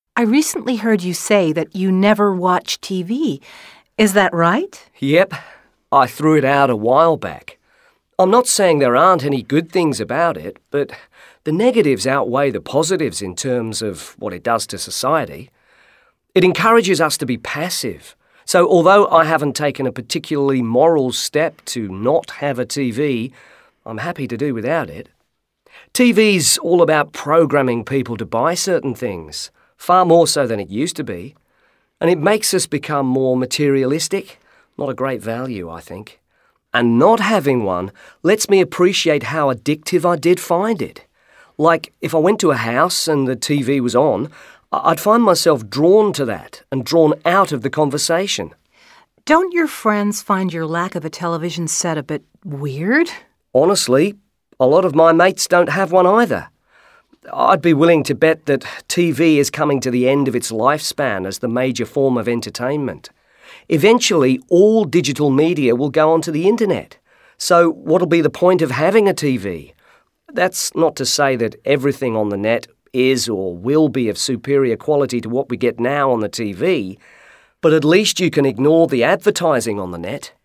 I recently heard you say that you never watch TV. Is that right? Yep, I threw it out a while back. I'm not saying there aren't any good things about it, but the negatives outweigh the positives in terms of what it does to society. It encourages us to be passive. So although I haven't taken a particularly moral step to not have a TV, I'm happy to do without it. TV's all about programming people to buy certain things, far more so than it used to be. And it makes us become more materialistic. Not a great value, I think. And not having one lets me appreciate how addictive I did find it. Like, if I went to a house and the TV was on, I'd find myself drawn to that and drawn out of the conversation. Don't your friends find your lack of a television set a bit weird? Honestly, a lot of my mates don't have one either. I'd be willing to bet that TV is coming to the end of its lifespan as the major form of entertainment. Eventually, all digital media will go onto the internet. So what'll be the point of having a TV? That's not to say that everything on the net is or will be of superior quality to what we get now on the TV, but at least you can ignore the advertising on the net.